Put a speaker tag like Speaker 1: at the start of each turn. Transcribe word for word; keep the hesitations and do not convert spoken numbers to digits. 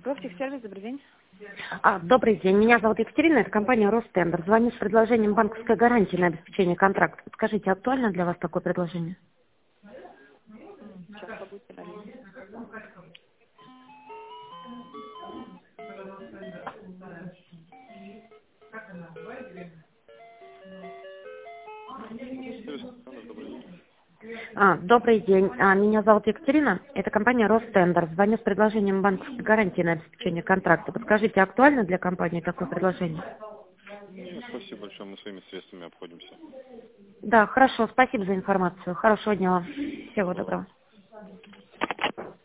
Speaker 1: Профтехсервис, добрый день.
Speaker 2: А, добрый день, меня зовут Екатерина, это компания Ростендер. Звоню с предложением банковской гарантии на обеспечение контракта. Подскажите, актуально для вас такое предложение?
Speaker 1: Сейчас побудьте на линии.
Speaker 2: А, добрый день, а, меня зовут Екатерина, это компания Ростендер. Звоню с предложением банковской гарантии на обеспечение контракта. Подскажите, актуально для компании такое предложение?
Speaker 3: Нет, спасибо большое, мы своими средствами обходимся.
Speaker 2: Да, хорошо, спасибо за информацию. Хорошего дня вам. Всего
Speaker 3: Всего доброго.
Speaker 2: доброго.